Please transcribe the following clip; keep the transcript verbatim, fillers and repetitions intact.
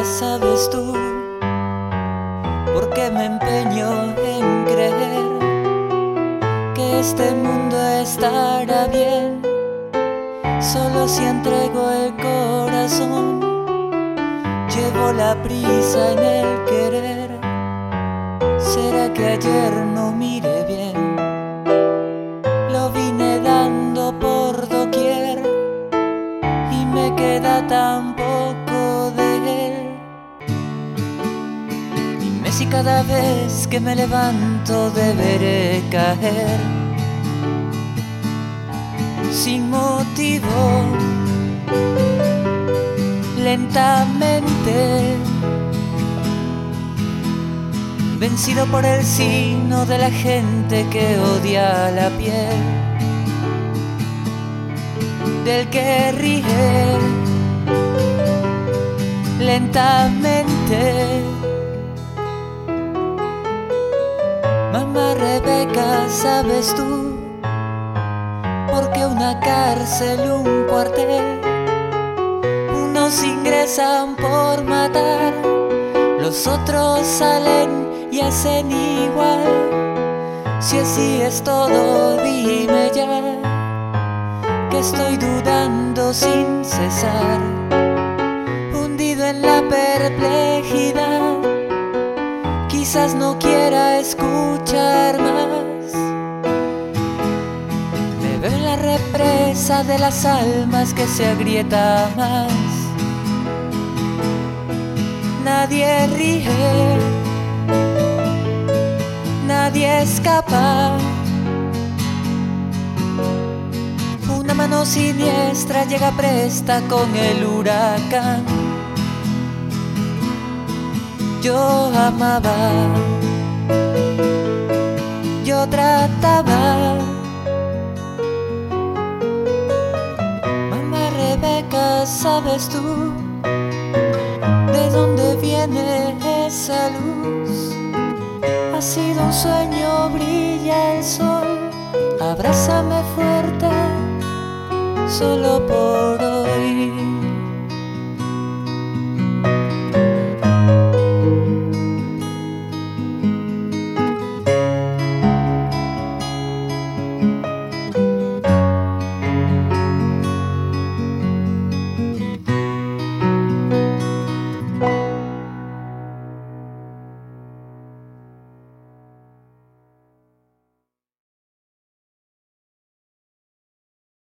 sabes tú, porque me empeño en creer que este mundo estará bien, solo si entrego el corazón. Llevo la prisa en el querer. ¿Será que ayer no miré bien? Lo vine dando por doquier y me queda tan poco de él. Dime si cada vez que me levanto deberé caer sin motivo, lentamente, vencido por el sino de la gente que odia la piel, del que ríe lentamente. Mamá Rebeca, ¿sabes tú por qué una cárcel, un cuartel? Unos ingresan por matar, los otros salen y hacen igual. Si así es todo, dime ya, que estoy dudando sin cesar, hundido en la perplejidad. Quizás no quiera escuchar más. Me veo en la represa de las almas que se agrieta más. Nadie ríe, nadie escapa. Una mano siniestra llega presta con el huracán. Yo amaba, yo trataba. Mamá Rebeca, ¿sabes tú de dónde viene esa luz? Ha sido un sueño, brilla el sol. Abrázame fuerte, solo por hoy.